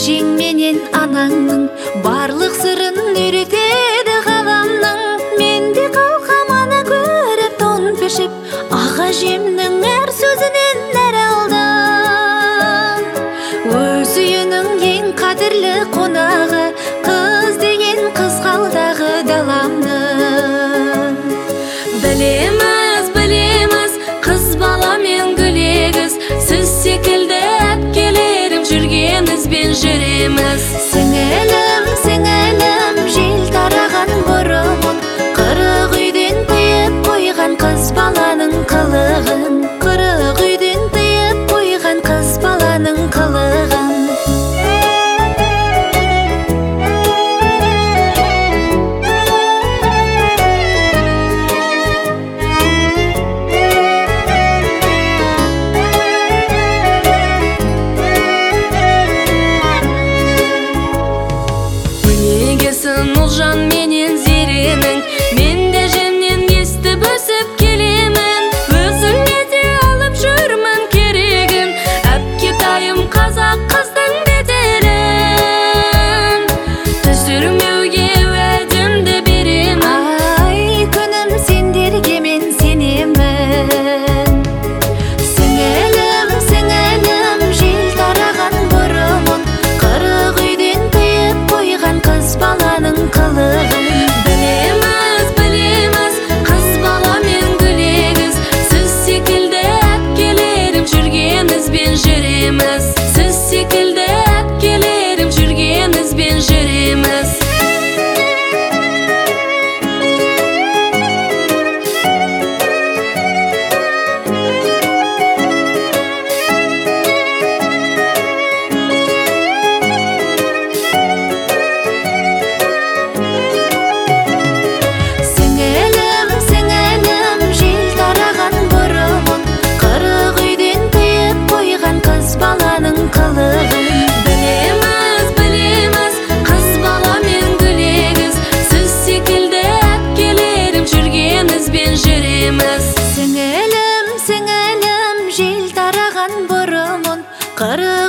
әжең менен анаңның барлық сырын үйретеді ғаламның. Менде қалқаманы көріп тон пішіп, аға әжемнің әр сөзінен нәр алдым. Өз үйінің ең қадірлі қонағы, қыз деген қызғалдағы даламның. Білеміз, қыз баламен гүлегіз, сіз секілді әпкелерім жүргенізбен жүреміз. Сіңілім, жел тараған бұрымын, қырық үйден тыйып қойған қыз баланың қылығын. Қырық үйден тыйып қойған қыз баланың қылығын. Ұлжан менен зеренің, мен де жемнен естіп өсіп келемін. Өзіме де алып жүрмін керегін, әпкетайым қазақ қыздың беделін. Түсірмеуге уәдемді беремін. Ай күнім, сендерге мен сенемін. Сіңілім, жел тараған бұрымын, қырық үйден тыйып қойған қыз баланың қылығын. Білеміз, қыз баламен гүлегіз, сіз секілді әпкелерім жүргенізбен жүреміз. Сіз секілді әпкелерім жүргенізбен жүреміз. Білеміз, қыз баламен гүлегіз, сіз секілді әпкелерім жүргенізбен жүреміз. Сіңілім, жел тараған бұрымын, қырық